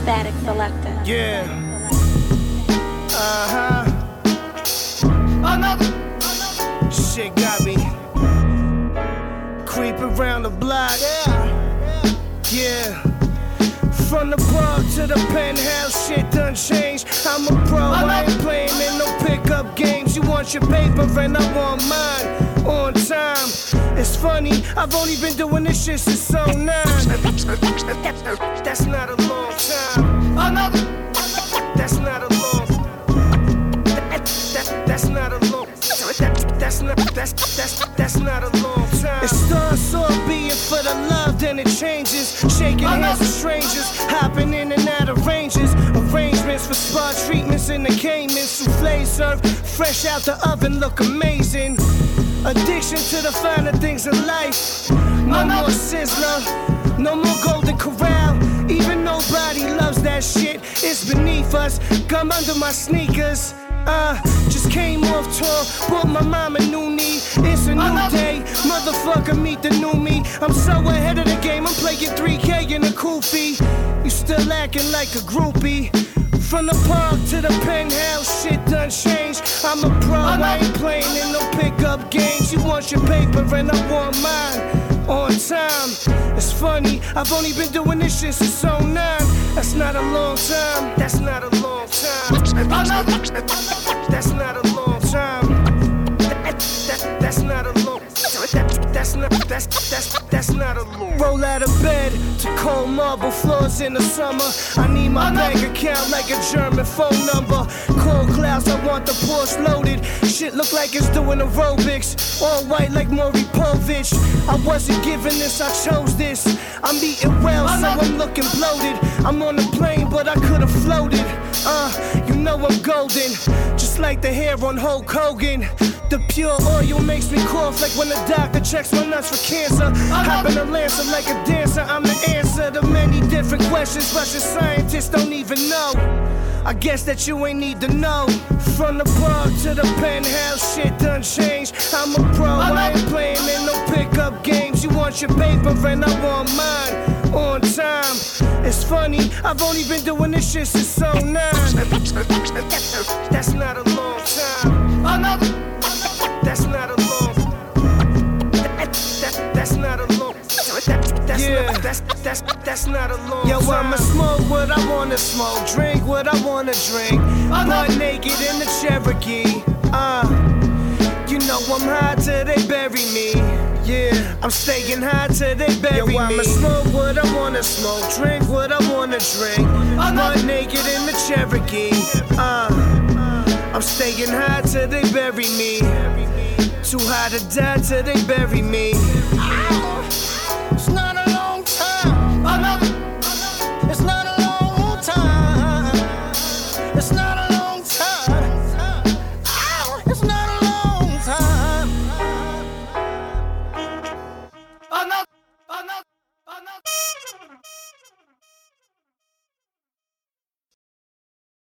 Static Selector. Yeah. Another shit got me creep around the block. Yeah. From the park to the penthouse, shit done changed. I'm a pro, I ain't playing in no pickup games. You want your paper and I want mine on time. It's funny, I've only been doing this shit since '09. That's not a long time. Another. That's not a long. That's not a long. That's not a long time. It starts off being for the love, then it changes. Shaking hands with strangers, hopping in and out of ranges. Arrangements for spa treatments in the Cayman. Souffle served fresh out the oven, look amazing. Addiction to the finer things of life. No more Sizzler, no more Golden Corral. Even nobody loves that shit, it's beneath us. Come under my sneakers. Just came off tour, bought my mom a new knee. It's a new day, motherfucker, meet the new me. I'm so ahead of the game, I'm playing 3K in a kufi. You still acting like a groupie. From the park to the penthouse, shit done changed. I'm a pro, I ain't playing in no pickup games. You want your paper and I want mine on time. It's funny, I've only been doing this shit since '09. That's not a long time. That's not a long time. That's not a long time. That's not a long. That's not a long. Roll out of bed to cold marble floors in the summer. I need my bank account like a German phone number. Cold clouds, I want the Porsche loaded. Shit look like it's doing aerobics. All white like Maury Povich. I wasn't given this, I chose this. I'm eating well, so I'm looking bloated. I'm on the plane, but I could've floated. You know I'm golden, just like the hair on Hulk Hogan. The pure oil makes me cough like when the doctor checks my nuts for cancer. Hopping a lancer like a dancer, I'm the answer to many different questions Russian scientists don't even know. I guess that you ain't need to know. From the park to the penthouse, shit done changed. I'm a pro, I ain't playing in no pickup games. You want your paper and I want mine on time. It's funny, I've only been doing this shit since '09. That's not a long time. Another. That's not a long. That's not a long. That's not a long. Yo, I'ma smoke what I wanna smoke, drink what I wanna drink. Butt naked in the Cherokee. You know I'm high till they bury me. Yeah, I'm staying high till they bury me. Yo, I'ma smoke what I wanna smoke, drink what I wanna drink. Butt naked in the Cherokee. I'm staying high till they bury me. Too high to die till they bury me.